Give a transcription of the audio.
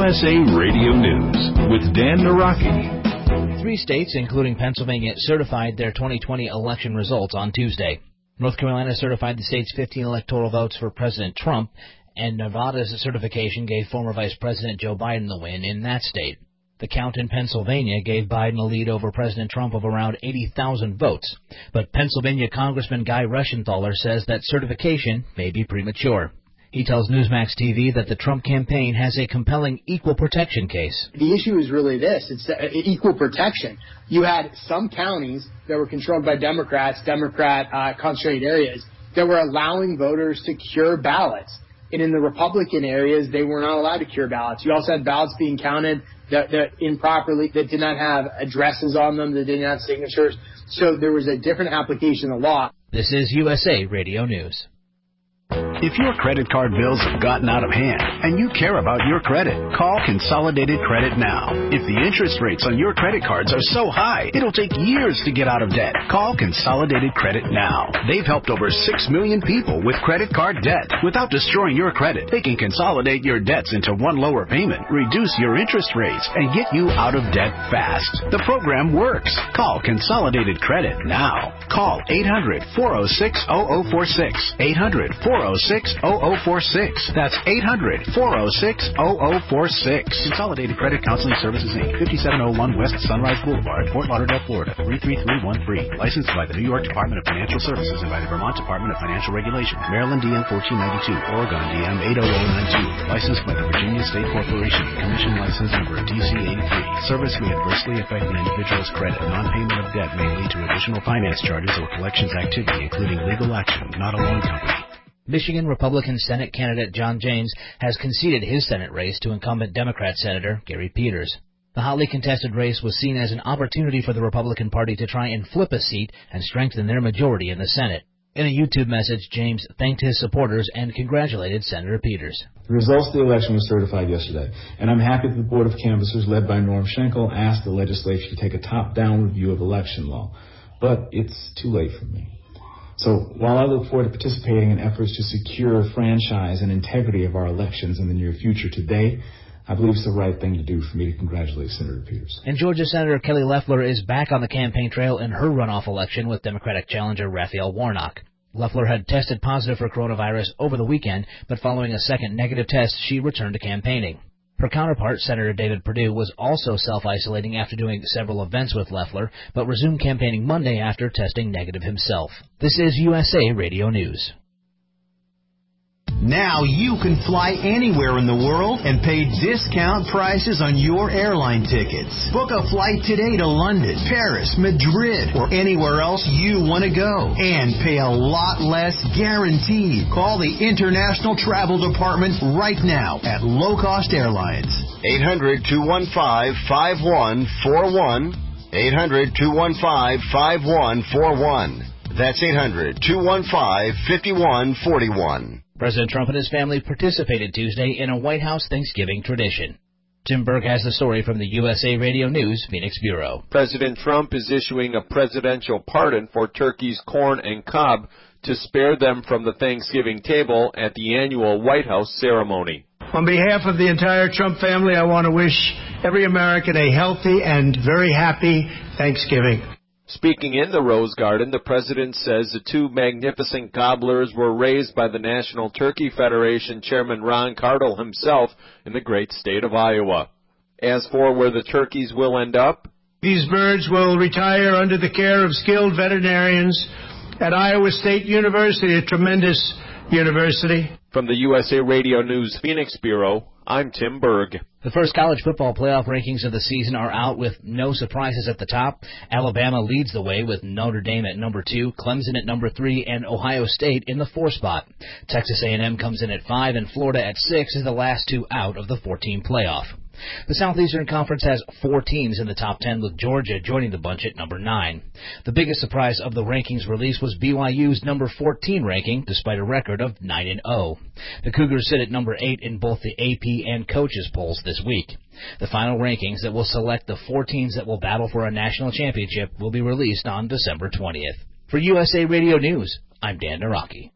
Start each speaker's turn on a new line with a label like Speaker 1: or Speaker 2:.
Speaker 1: USA Radio News with Dan Naraki.
Speaker 2: 3 states, including Pennsylvania, certified their 2020 election results on Tuesday. North Carolina certified the state's 15 electoral votes for President Trump, and Nevada's certification gave former Vice President Joe Biden the win in that state. The count in Pennsylvania gave Biden a lead over President Trump of around 80,000 votes, but Pennsylvania Congressman Guy Reschenthaler says that certification may be premature. He tells Newsmax TV that the Trump campaign has a compelling equal protection case.
Speaker 3: The issue is really this. It's equal protection. You had some counties that were controlled by Democrat-concentrated areas that were allowing voters to cure ballots. And in the Republican areas, they were not allowed to cure ballots. You also had ballots being counted that improperly, that did not have addresses on them, that didn't have signatures. So there was a different application of law.
Speaker 2: This is USA Radio News.
Speaker 1: If your credit card bills have gotten out of hand and you care about your credit, call Consolidated Credit now. If the interest rates on your credit cards are so high, it'll take years to get out of debt. Call Consolidated Credit now. They've helped over 6 million people with credit card debt. Without destroying your credit, they can consolidate your debts into one lower payment, reduce your interest rates, and get you out of debt fast. The program works. Call Consolidated Credit now. Call 800-406-0046. 800-406-0046. That's 800-406-0046. Consolidated Credit Counseling Services, Inc., 5701 West Sunrise Boulevard, Fort Lauderdale, Florida, 33313. Licensed by the New York Department of Financial Services and by the Vermont Department of Financial Regulation. Maryland DM 1492. Oregon DM 80092. Licensed by the Virginia State Corporation. Commission license number DC83. Service may adversely affect the individual's credit. Non-payment of debt may lead to additional finance charges or collections activity, including legal action, not a loan company.
Speaker 2: Michigan Republican Senate candidate John James has conceded his Senate race to incumbent Democrat Senator Gary Peters. The hotly contested race was seen as an opportunity for the Republican Party to try and flip a seat and strengthen their majority in the Senate. In a YouTube message, James thanked his supporters and congratulated Senator Peters.
Speaker 4: The results of the election were certified yesterday, and I'm happy that the Board of Canvassers, led by Norm Schenkel, asked the legislature to take a top-down review of election law. But it's too late for me. So while I look forward to participating in efforts to secure franchise and integrity of our elections in the near future, today I believe it's the right thing to do for me to congratulate Senator Peters.
Speaker 2: And Georgia Senator Kelly Loeffler is back on the campaign trail in her runoff election with Democratic challenger Raphael Warnock. Loeffler had tested positive for coronavirus over the weekend, but following a second negative test, she returned to campaigning. Her counterpart, Senator David Perdue, was also self-isolating after doing several events with Loeffler, but resumed campaigning Monday after testing negative himself. This is USA Radio News.
Speaker 5: Now you can fly anywhere in the world and pay discount prices on your airline tickets. Book a flight today to London, Paris, Madrid, or anywhere else you want to go. And pay a lot less guaranteed. Call the International Travel Department right now at Low Cost Airlines.
Speaker 6: 800-215-5141. 800-215-5141. That's 800-215-5141.
Speaker 2: President Trump and his family participated Tuesday in a White House Thanksgiving tradition. Tim Berg has the story from the USA Radio News Phoenix Bureau.
Speaker 7: President Trump is issuing a presidential pardon for turkeys Corn and Cobb to spare them from the Thanksgiving table at the annual White House ceremony.
Speaker 8: On behalf of the entire Trump family, I want to wish every American a healthy and very happy Thanksgiving.
Speaker 7: Speaking in the Rose Garden, the president says the two magnificent gobblers were raised by the National Turkey Federation chairman Ron Cardle himself in the great state of Iowa. As for where the turkeys will end up,
Speaker 8: these birds will retire under the care of skilled veterinarians at Iowa State University, a tremendous university.
Speaker 7: From the USA Radio News Phoenix Bureau, I'm Tim Berg.
Speaker 2: The first college football playoff rankings of the season are out with no surprises at the top. Alabama leads the way with Notre Dame at number 2, Clemson at number 3, and Ohio State in the 4 spot. Texas A&M comes in at 5, and Florida at 6 is the last two out of the 14 playoff. The Southeastern Conference has 4 teams in the top 10, with Georgia joining the bunch at number 9. The biggest surprise of the rankings release was BYU's number 14 ranking, despite a record of 9-0. The Cougars sit at number 8 in both the AP and coaches polls this week. The final rankings that will select the 4 teams that will battle for a national championship will be released on December 20th. For USA Radio News, I'm Dan Naraki.